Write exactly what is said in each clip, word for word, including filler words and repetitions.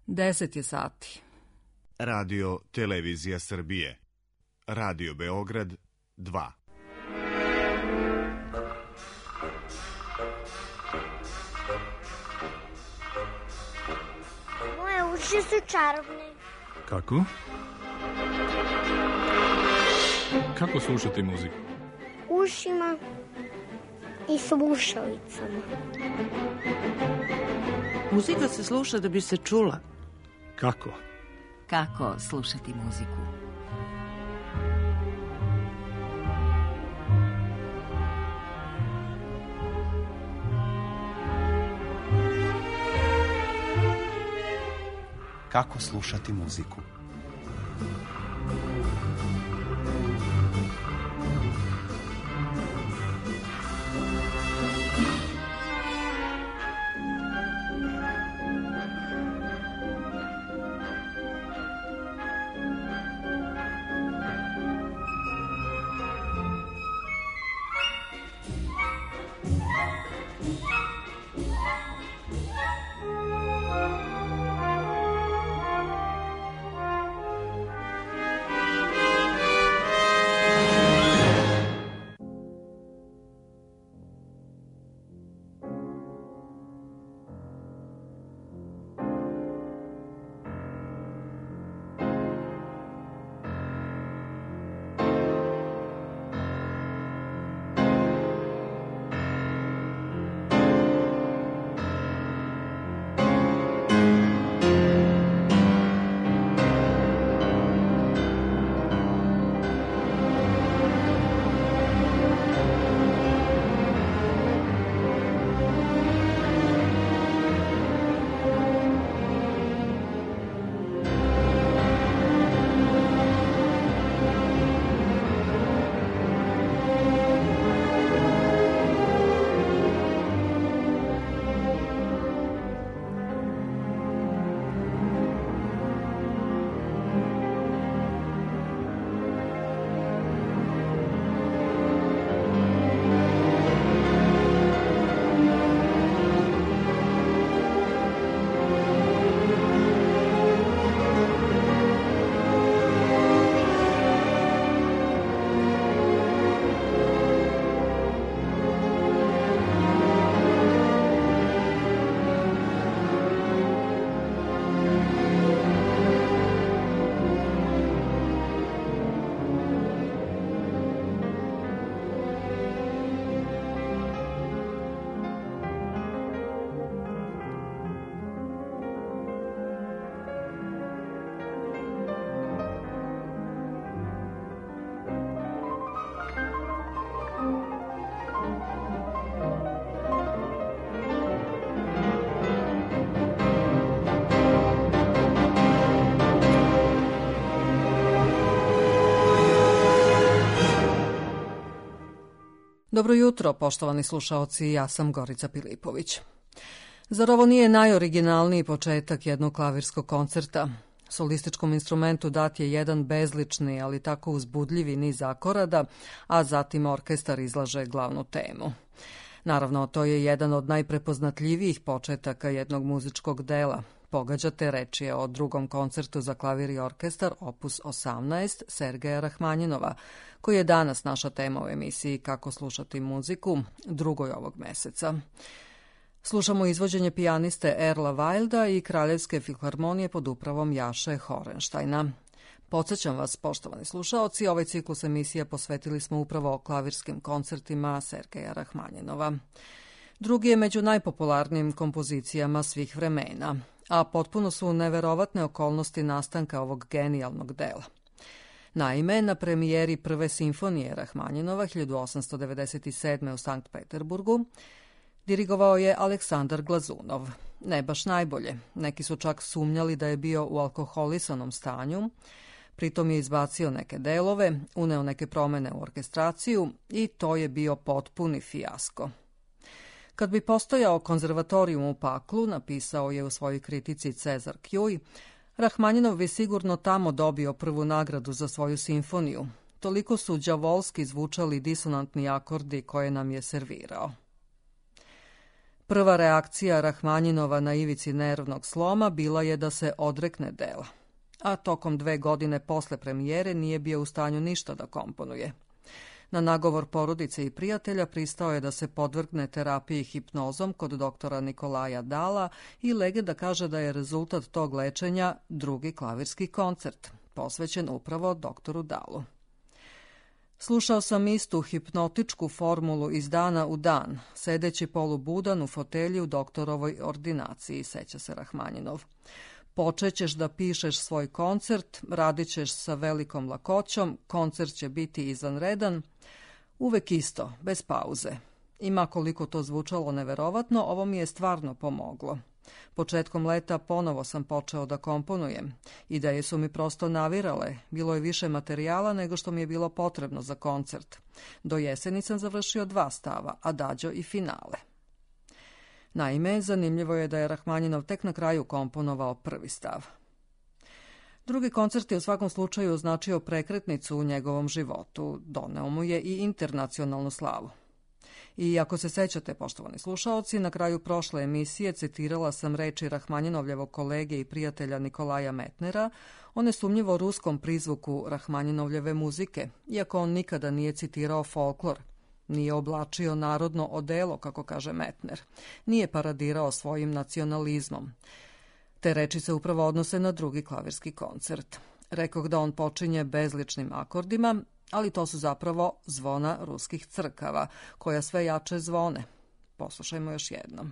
Deset je sati. Radio Televizija Srbije. Radio Beograd dva. Moje uši su čarobne. Kako? Kako slušate muziku? Ušima i slušalicama. Muzika se sluša da bi se čula. Kako? Kako slušati muziku? Kako slušati muziku? Dobro jutro, poštovani slušaoci, ja sam Gorica Pilipović. Zar ovo nije najoriginalniji početak jednog klavirskog koncerta? Solističkom instrumentu dat je jedan bezlični, ali tako uzbudljivi niz akorada, a zatim orkestar izlaže glavnu temu. Naravno, to je jedan od najprepoznatljivijih početaka jednog muzičkog dela. Pogađate, reč je o drugom koncertu za klavir i orkestar opus osamnaest Sergeja Rahmanjinova, koji je danas naša tema u emisiji Kako slušati muziku, drugoj ovog meseca. Slušamo izvođenje pijaniste Erla Wilda i Kraljevske filharmonije pod upravom Jaše Horenštajna. Podsjećam vas, poštovani slušaoci, ovaj ciklus emisija posvetili smo upravo klavirskim koncertima Sergeja Rahmanjinova. Drugi je među najpopularnijim kompozicijama svih vremena, a potpuno su neverovatne okolnosti nastanka ovog genijalnog dela. Naime, na premijeri prve simfonije Rahmanjinova hiljadu osamsto devedeset sedme. u Sankt Peterburgu dirigovao je Aleksandar Glazunov. Ne baš najbolje, neki su čak sumnjali da je bio u alkoholisanom stanju, pritom je izbacio neke delove, uneo neke promene u orkestraciju i to je bio potpuni fijasko. Kad bi postojao konzervatorijum u paklu, napisao je u svojoj kritici Cezar Kjuj, Rahmanjinov bi sigurno tamo dobio prvu nagradu za svoju simfoniju. Toliko su đavolski zvučali disonantni akordi koje nam je servirao. Prva reakcija Rahmanjinova na ivici nervnog sloma bila je da se odrekne dela, a tokom dve godine posle premijere nije bio u stanju ništa da komponuje. Na nagovor porodice i prijatelja pristao je da se podvrgne terapiji hipnozom kod doktora Nikolaja Dala i legenda kaže da je rezultat tog lečenja drugi klavirski koncert, posvećen upravo doktoru Dalu. Slušao sam istu hipnotičku formulu iz dana u dan, sedeći polubudan u fotelji u doktorovoj ordinaciji, seća se Rahmanjinov. Počećeš da pišeš svoj koncert, radit ćeš sa velikom lakoćom, koncert će biti izvanredan, uvek isto, bez pauze. Ima koliko to zvučalo neverovatno, ovo mi je stvarno pomoglo. Početkom leta ponovo sam počeo da komponujem. Ideje su mi prosto navirale, bilo je više materijala nego što mi je bilo potrebno za koncert. Do jeseni sam završio dva stava, adagio i finale. Naime, zanimljivo je da je Rahmanjinov tek na kraju komponovao prvi stav. Drugi koncert je u svakom slučaju označio prekretnicu u njegovom životu, doneo mu je i internacionalnu slavu. I ako se sećate, poštovani slušaoci, na kraju prošle emisije citirala sam reči Rahmanjinovljevog kolege i prijatelja Nikolaja Metnera o nesumnjivo ruskom prizvuku Rahmanjinovljeve muzike, iako on nikada nije citirao folklor. Nije oblačio narodno odelo, kako kaže Metner. Nije paradirao svojim nacionalizmom. Te reči se upravo odnose na drugi klavirski koncert. Rekoh da on počinje bezličnim akordima, ali to su zapravo zvona ruskih crkava, koja sve jače zvone. Poslušajmo još jednom.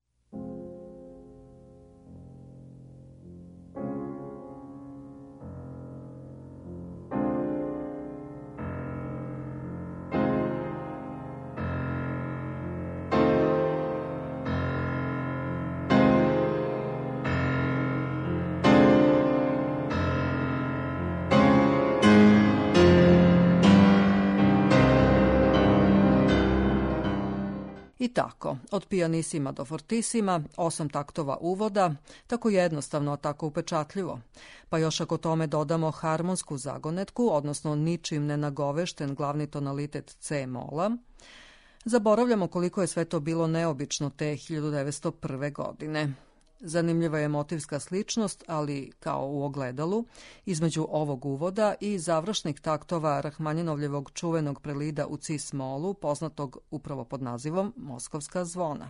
I tako, od pijanisima do fortisima, osam taktova uvoda, tako jednostavno, tako upečatljivo. Pa još ako tome dodamo harmonsku zagonetku, odnosno ničim nenagovešten glavni tonalitet C mola, zaboravljamo koliko je sve to bilo neobično te hiljadu devetsto prve. godine. Zanimljiva je motivska sličnost, ali kao u ogledalu, između ovog uvoda i završnih taktova Rahmanjinovljevog čuvenog prelida u cis-molu, poznatog upravo pod nazivom Moskovska zvona.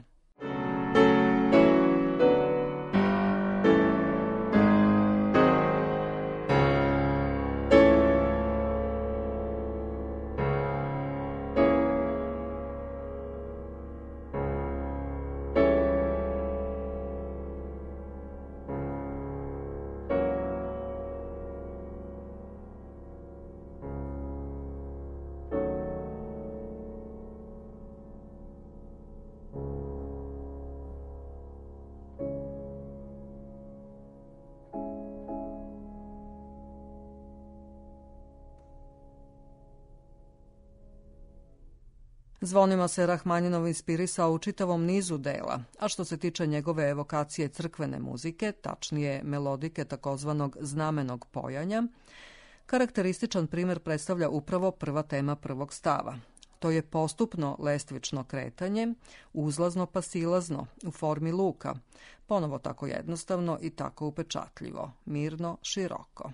Zvonima se Rahmanjinov inspirisao u čitavom nizu dela, a što se tiče njegove evokacije crkvene muzike, tačnije melodike takozvanog znamenog pojanja, karakterističan primer predstavlja upravo prva tema prvog stava. To je postupno lestvično kretanje, uzlazno pa silazno, u formi luka, ponovo tako jednostavno i tako upečatljivo, mirno, široko.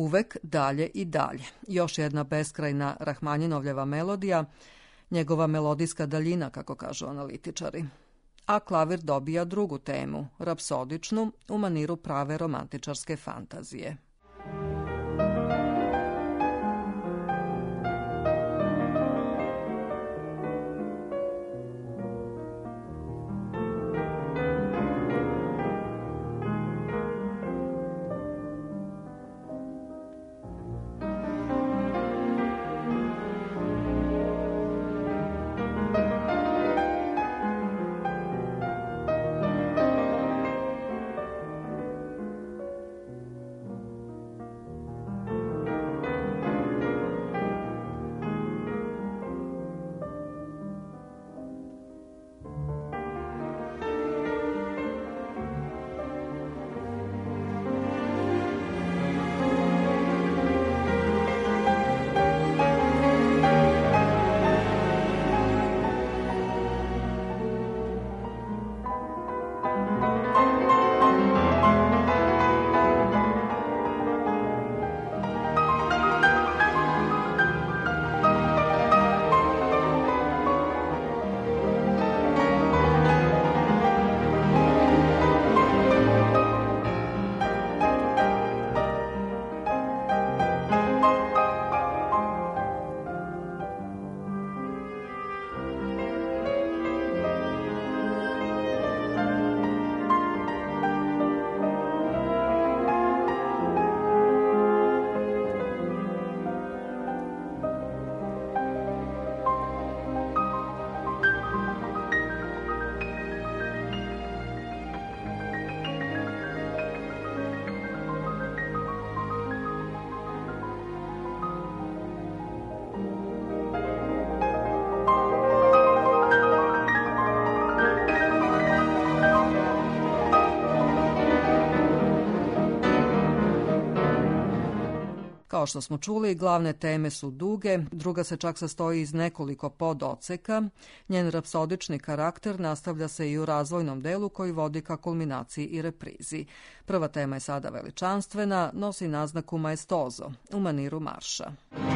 Uvek dalje i dalje. Još jedna beskrajna Rahmanjinovljeva melodija, njegova melodijska daljina, kako kažu analitičari. A klavir dobija drugu temu, rapsodičnu, u maniru prave romantičarske fantazije. Kao što smo čuli, glavne teme su duge, druga se čak sastoji iz nekoliko pododseka. Njen rapsodični karakter nastavlja se i u razvojnom delu koji vodi ka kulminaciji i reprizi. Prva tema je sada veličanstvena, nosi naznaku maestozo, u maniru marša.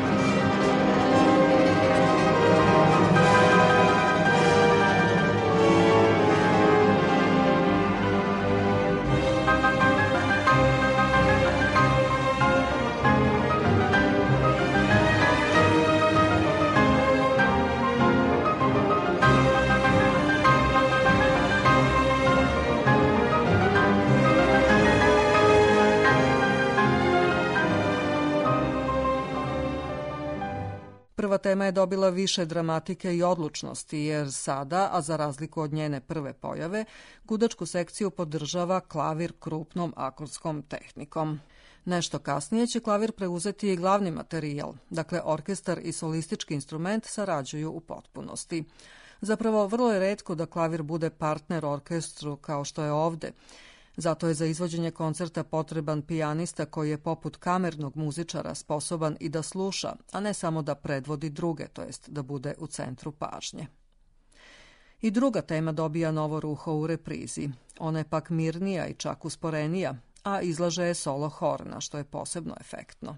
Prva tema je dobila više dramatike i odlučnosti, jer sada, a za razliku od njene prve pojave, gudačku sekciju podržava klavir krupnom akordskom tehnikom. Nešto kasnije će klavir preuzeti i glavni materijal, dakle orkestar i solistički instrument sarađuju u potpunosti. Zapravo, vrlo je retko da klavir bude partner orkestru kao što je ovde. Zato je za izvođenje koncerta potreban pijanista koji je poput kamernog muzičara sposoban i da sluša, a ne samo da predvodi druge, to jest da bude u centru pažnje. I druga tema dobija novo ruho u reprizi. Ona je pak mirnija i čak usporenija, a izlaže je solo horna, što je posebno efektno.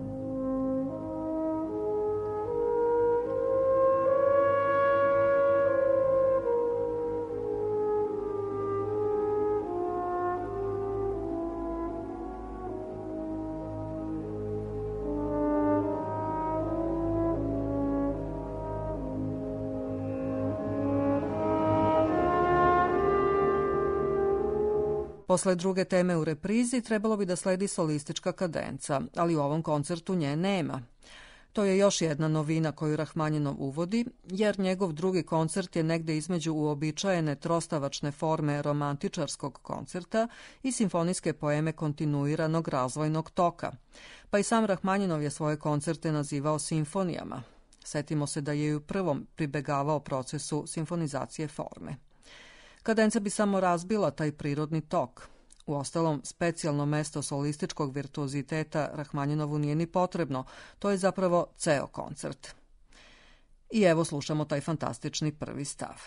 Posle druge teme u reprizi trebalo bi da sledi solistička kadenca, ali u ovom koncertu nje nema. To je još jedna novina koju Rahmanjinov uvodi, jer njegov drugi koncert je negde između uobičajene trostavačne forme romantičarskog koncerta i simfonijske poeme kontinuiranog razvojnog toka. Pa i sam Rahmanjinov je svoje koncerte nazivao simfonijama. Setimo se da je i u prvom pribegavao procesu simfonizacije forme. Kadenca bi samo razbila taj prirodni tok. Uostalom, specijalno mesto solističkog virtuoziteta Rahmanjinovu nije ni potrebno, to je zapravo ceo koncert. I evo slušamo taj fantastični prvi stav.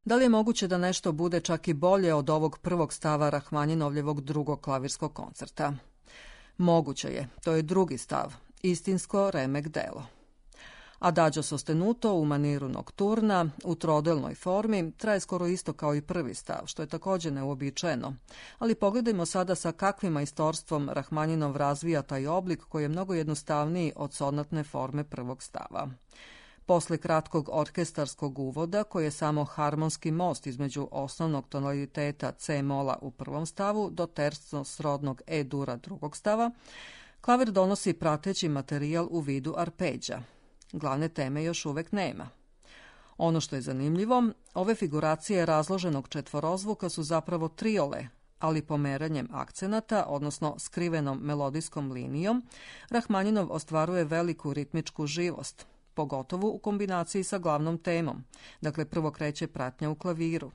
Da li je moguće da nešto bude čak i bolje od ovog prvog stava Rahmaninovljevog drugog klavirskog koncerta? Moguće je, to je drugi stav, istinsko remek delo. Adagio sostenuto u maniru nokturna, u trodelnoj formi, traje skoro isto kao i prvi stav, što je također neuobičajeno. Ali pogledajmo sada sa kakvim majstorstvom Rahmaninov razvija taj oblik koji je mnogo jednostavniji od sonatne forme prvog stava. Posle kratkog orkestarskog uvoda, koji je samo harmonski most između osnovnog tonaliteta C-mola u prvom stavu do tersno srodnog E-dura drugog stava, klavir donosi prateći materijal u vidu arpeđa. Glavne teme još uvek nema. Ono što je zanimljivo, ove figuracije razloženog četvorozvuka su zapravo triole, ali pomeranjem akcenata, odnosno skrivenom melodijskom linijom, Rahmaninov ostvaruje veliku ritmičku živost, pogotovo u kombinaciji sa glavnom temom, dakle prvo kreće pratnja u klaviru.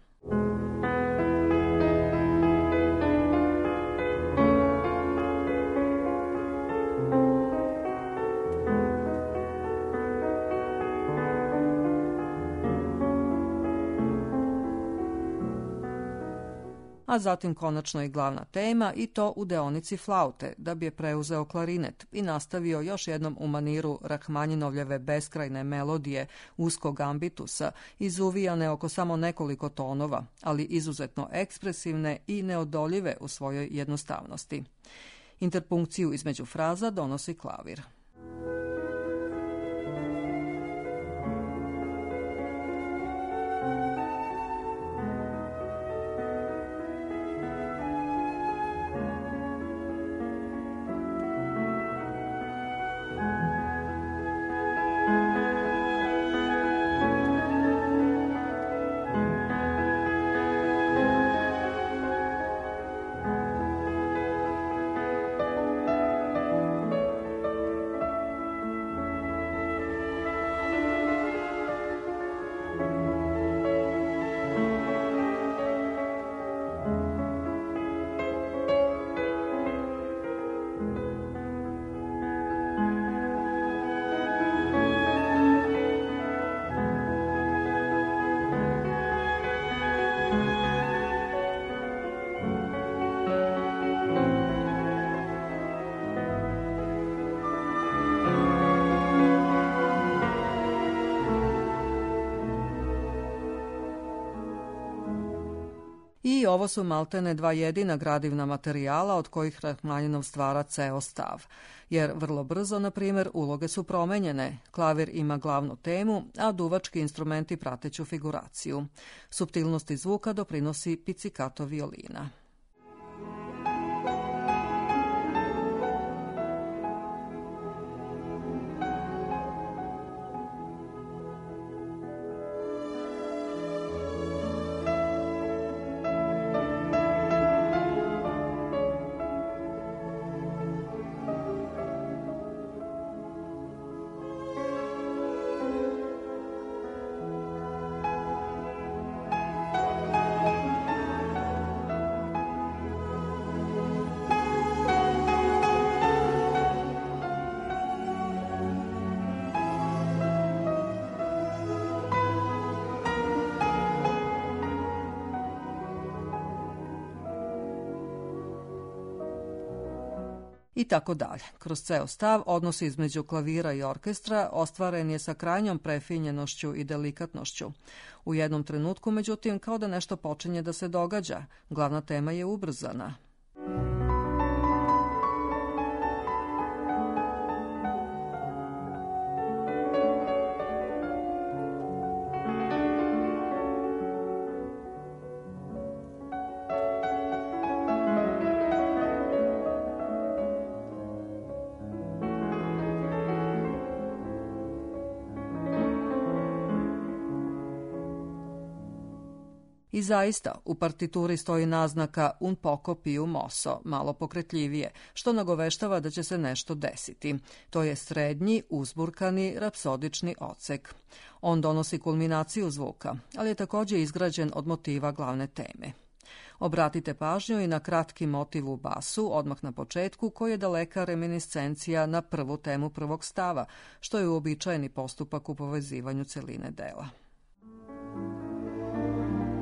A zatim konačno i glavna tema i to u deonici flaute, da bi je preuzeo klarinet i nastavio još jednom u maniru Rahmaninovljeve beskrajne melodije uskog ambitusa, izuvijane oko samo nekoliko tonova, ali izuzetno ekspresivne i neodoljive u svojoj jednostavnosti. Interpunkciju između fraza donosi klavir. I ovo su maltene dva jedina gradivna materijala od kojih Rahmaninov stvara ceo stav. Jer vrlo brzo, na primjer, uloge su promenjene. Klavir ima glavnu temu, a duvački instrumenti prateću figuraciju. Suptilnosti zvuka doprinosi pizzicato violina. I tako dalje. Kroz ceo stav, odnos između klavira i orkestra ostvaren je sa krajnjom prefinjenošću i delikatnošću. U jednom trenutku, međutim, kao da nešto počinje da se događa. Glavna tema je ubrzana. I zaista, u partituri stoji naznaka un poco più mosso, malo pokretljivije, što nagoveštava da će se nešto desiti. To je srednji, uzburkani, rapsodični odsek. On donosi kulminaciju zvuka, ali je također izgrađen od motiva glavne teme. Obratite pažnju i na kratki motiv u basu, odmah na početku, koji je daleka reminiscencija na prvu temu prvog stava, što je uobičajeni postupak u povezivanju celine dela.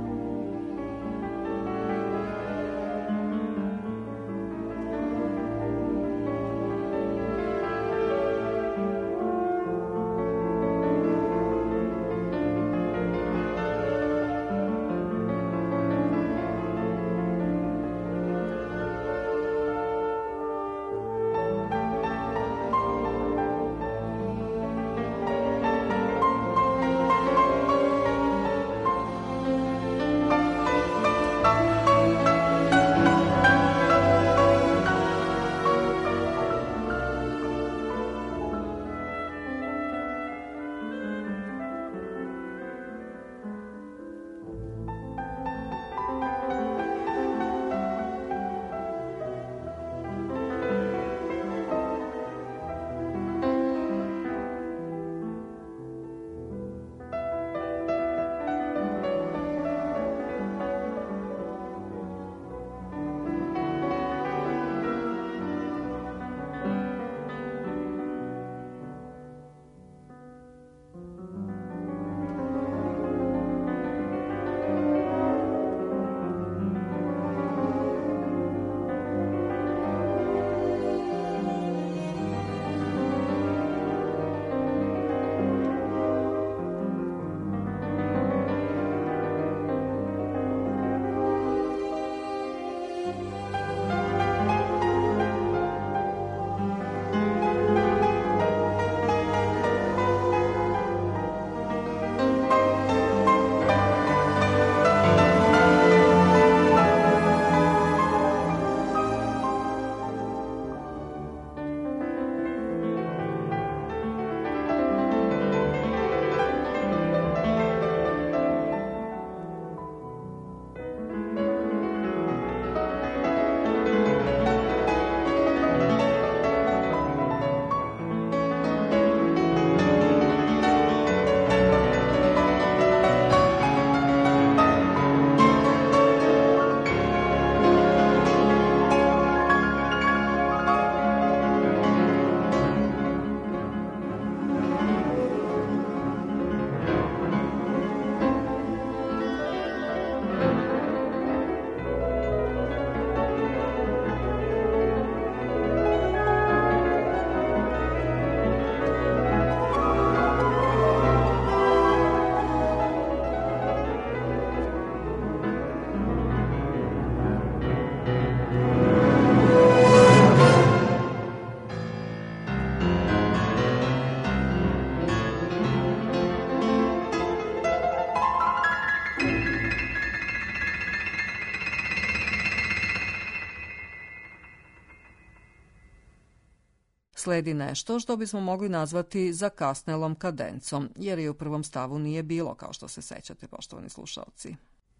Sledi nešto što bismo mogli nazvati zakasnelom kadencom, jer je u prvom stavu nije bilo, kao što se sećate, poštovani slušaoci.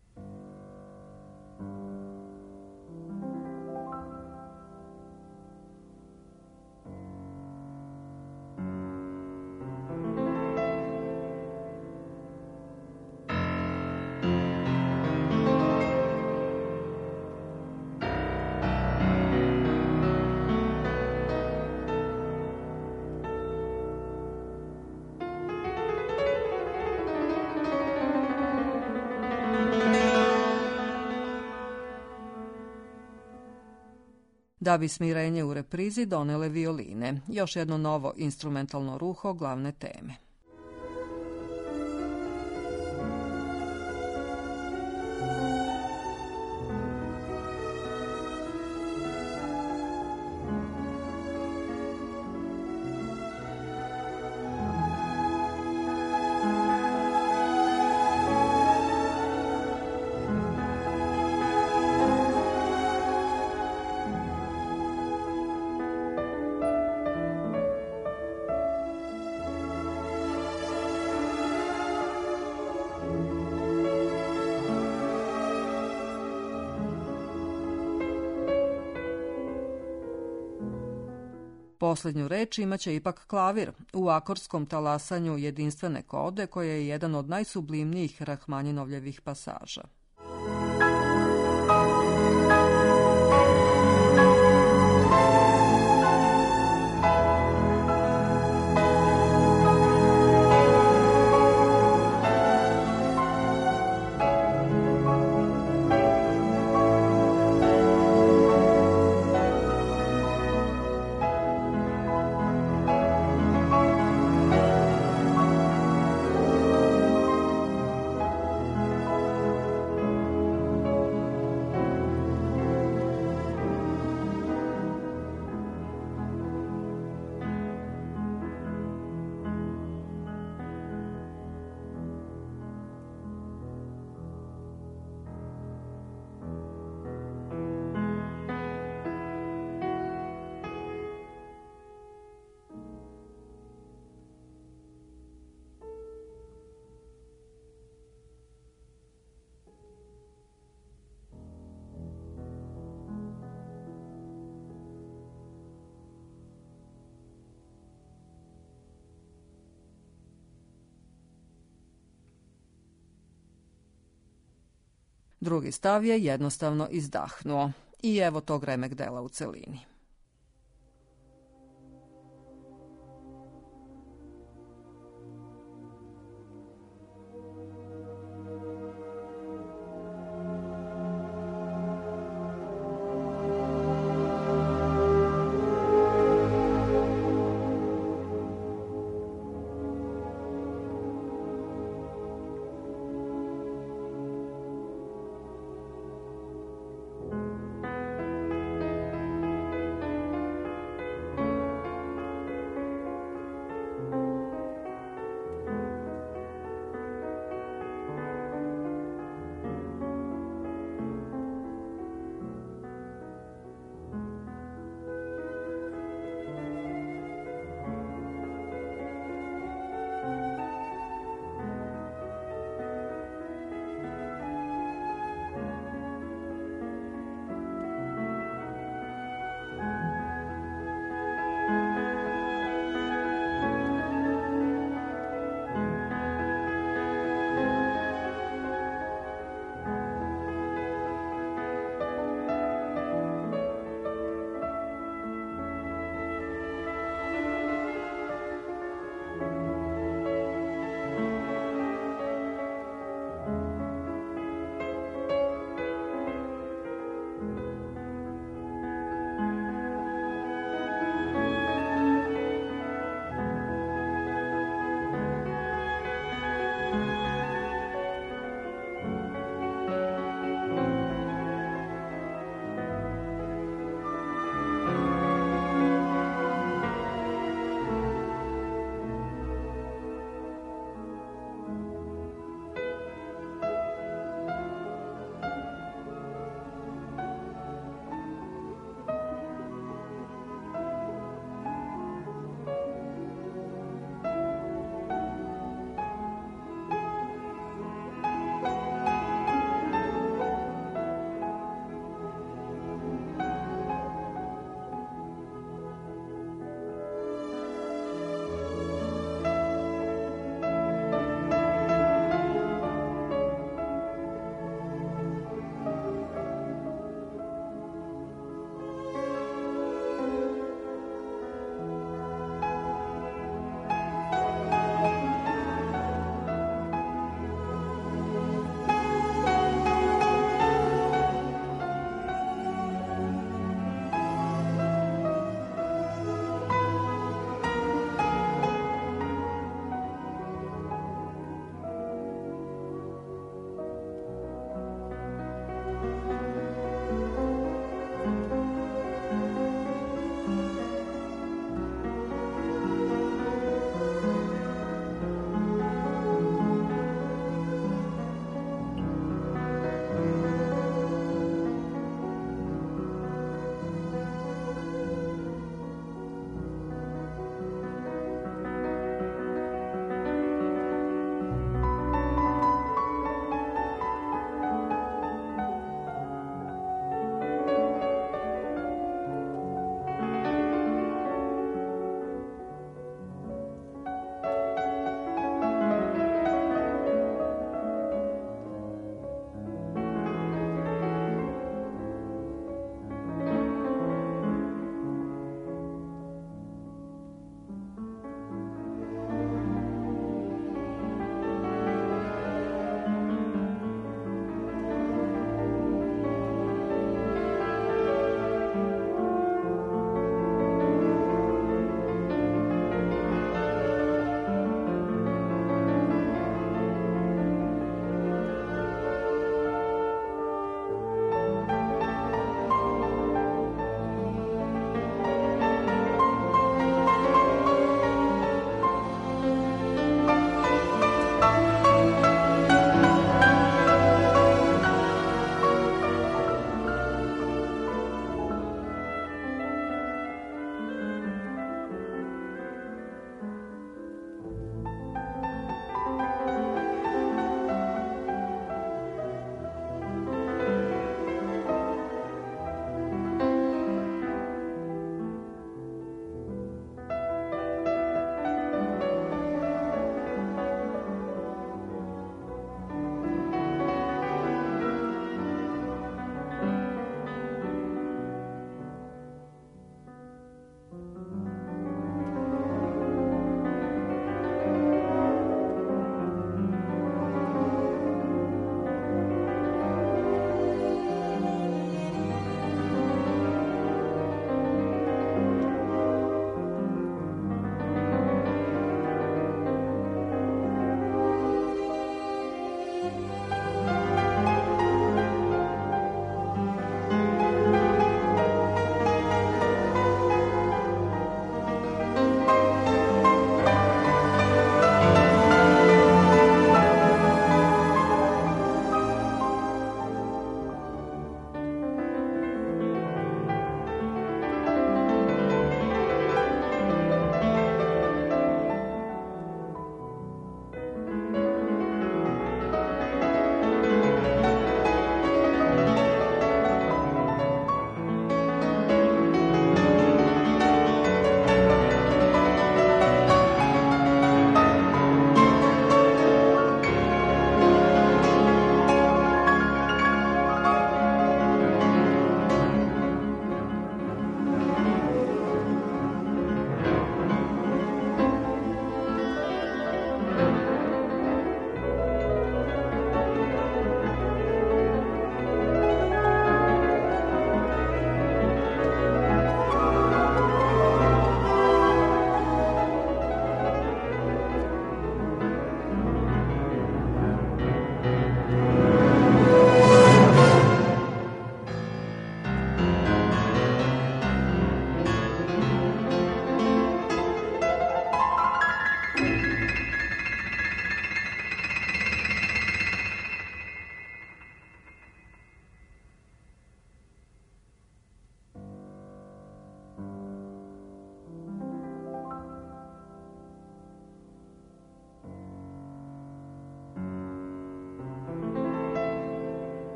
Da bi smirenje u reprizi donele violine, još jedno novo instrumentalno ruho glavne teme. Posljednju reč imaće ipak klavir u akordskom talasanju jedinstvene kode koja je jedan od najsublimnijih Rahmaninovljevih pasaža. Drugi stav je jednostavno izdahnuo. I evo tog remek dela u celini.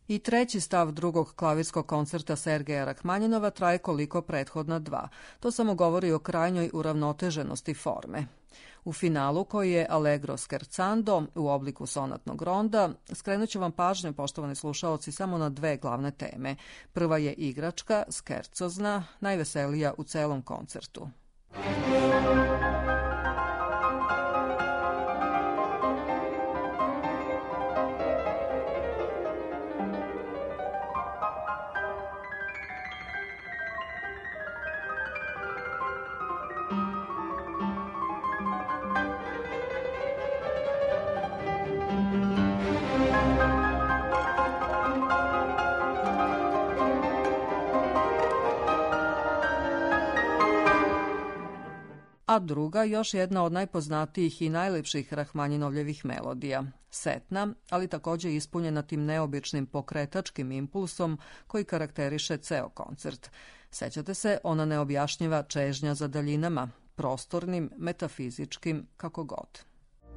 I treći stav drugog klavirskog koncerta Sergeja Rahmanjinova traje koliko prethodna dva. To samo govori o krajnjoj uravnoteženosti forme. U finalu, koji je Allegro scherzando u obliku sonatnog ronda, skrenut ću vam pažnju, poštovani slušaoci, samo na dve glavne teme. Prva je igračka, skerzozna, najveselija u celom koncertu. A druga, još jedna od najpoznatijih i najlepših Rahmanjinovljevih melodija, setna, ali također ispunjena tim neobičnim pokretačkim impulsom koji karakteriše ceo koncert. Sećate se, ona neobjašnjiva čežnja za daljinama, prostornim, metafizičkim, kako god.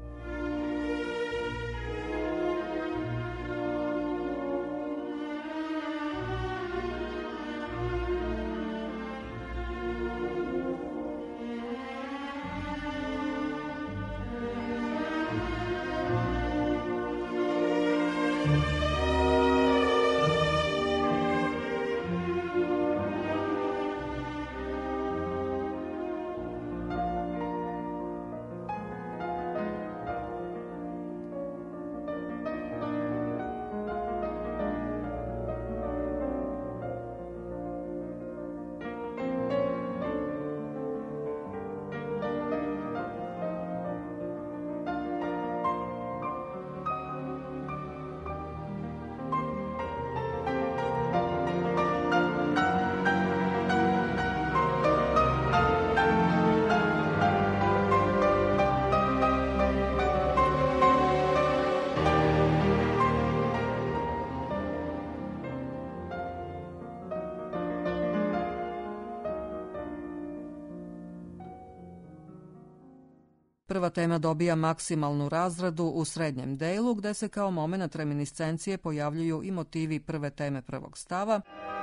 Prva tema dobija maksimalnu razradu u srednjem delu, gde se kao momenat reminiscencije pojavljuju i motivi prve teme prvog stava,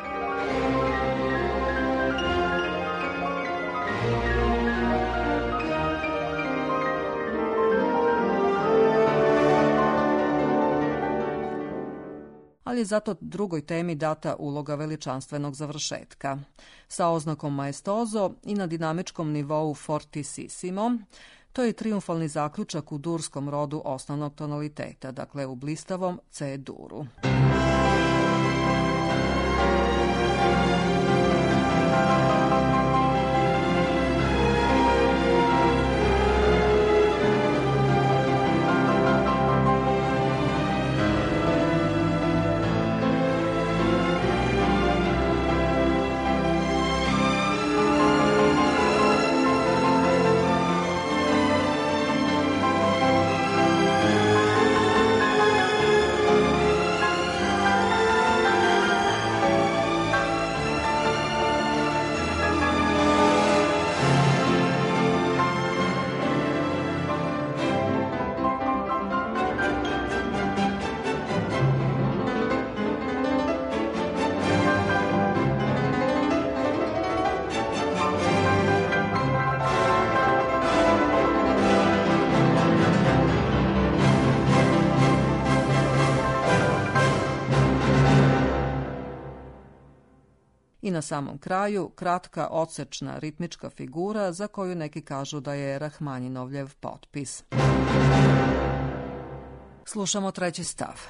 ali je zato drugoj temi data uloga veličanstvenog završetka. Sa oznakom maestoso i na dinamičkom nivou fortissimo, to je triumfalni zaključak u durskom rodu osnovnog tonaliteta, dakle u blistavom C-duru. I na samom kraju, kratka odsečna ritmička figura za koju neki kažu da je Rahmanjinovljev potpis. Slušamo treći stav.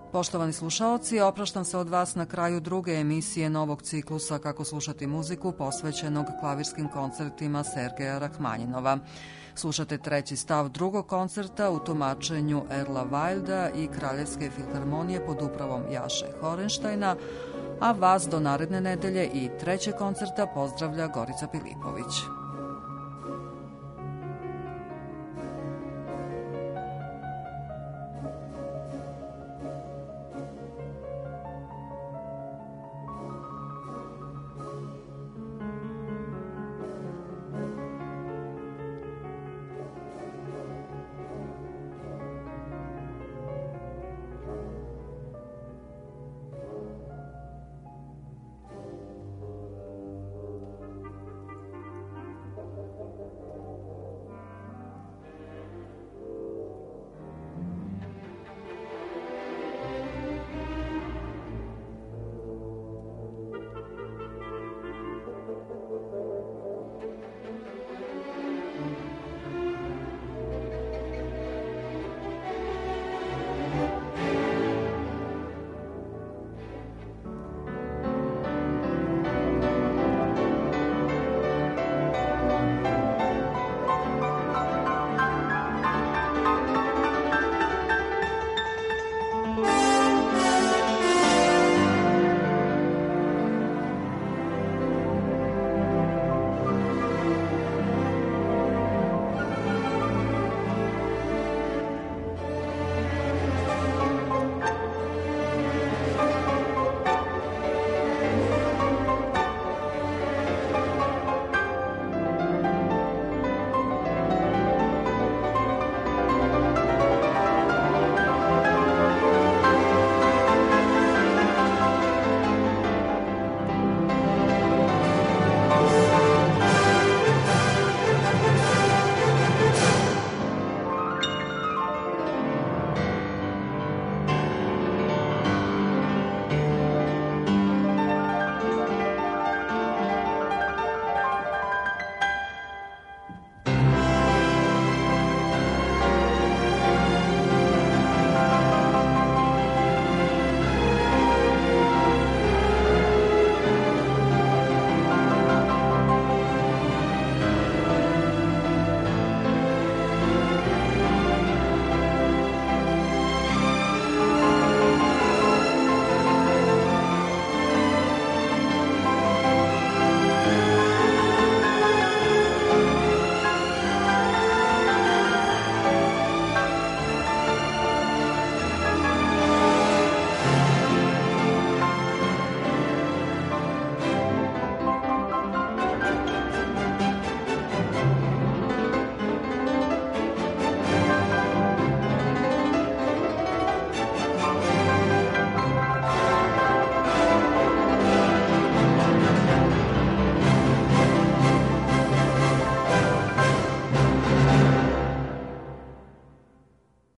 Poštovani slušaoci, opraštam se od vas na kraju druge emisije novog ciklusa Kako slušati muziku posvećenog klavirskim koncertima Sergeja Rahmanjinova. Slušate treći stav drugog koncerta u tumačenju Erla Wilda i Kraljevske filharmonije pod upravom Jaše Horenštajna, a vas do naredne nedelje i trećeg koncerta pozdravlja Gorica Pilipović.